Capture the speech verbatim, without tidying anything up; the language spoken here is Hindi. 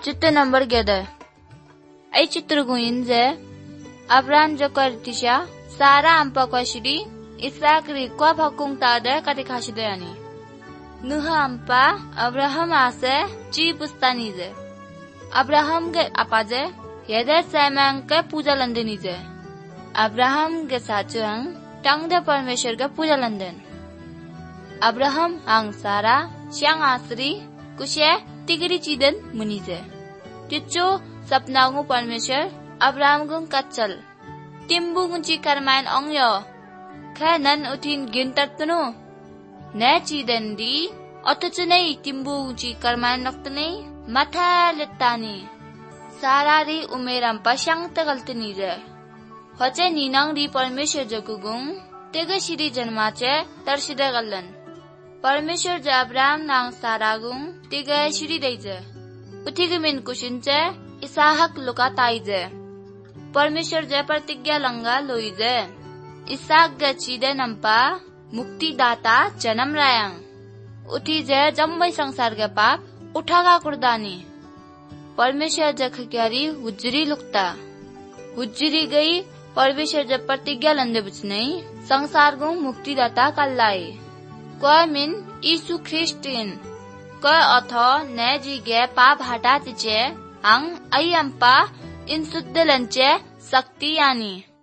चित्र नंबर गेदे आई चित्र गुइन जे अब्राहम जो करतिशा सारा अम्पा क्वाशिडी इसाक री क्वा भकुंग तादे कति खाशिदे यानी नुहा अम्पा अब्राहम आसे ची पुस्तानी जे अब्राहम के अपाजे यदे सैमंग के पूजा लंदनी जे अब्राहम के साचुंग टंग दे परमेश्वर के पूजा लंदन अब्राहम आंग सारा श्यांग आसरी कुशे तिगरी चीदन मुनी जे तिच्चो सपनागु परमेश्वर अब्राहम गुंग कच्चल तिम्बु गुंची करमायन ओंगयो खे नन उठिन गिनतर्तनु ने चीदन दी अतुचु नहीं तिम्बु गुंची करमायन नक्तने मथा लेतानी सारा री उमेरम पश्यांग तगलतनी जे होचे नीनांग री परमेश्वर जगुगुंग तेगे शिरी जन्माचे तरशिदे गलन परमेश्वर जे अब्राहम नांग सारागुंग तेगे शिरी देजे उठिगमिन कुशिनचे इसाहक लुका ताइजे परमेश्वर जे प्रतिज्ञा लंगा लोइजे इसाक गे चीदे नंपा मुक्तिदाता जन्म रायंग उठी जे जम्बै संसार के पाप उठागा कुर्दानी परमेश्वर जे खक्यारी हुज्जरी लुकता हुज्जरी गई परमेश्वर जे प्रतिज्ञा लंदे बुचने संसार गु मुक्तिदाता कल्लाई कोय मिन यीशु ख्रिस्टिन कोय अथो ने जी गे पाप हटा तिचे हंग आई अम्पा इन शुद्ध लंचे शक्ति यानी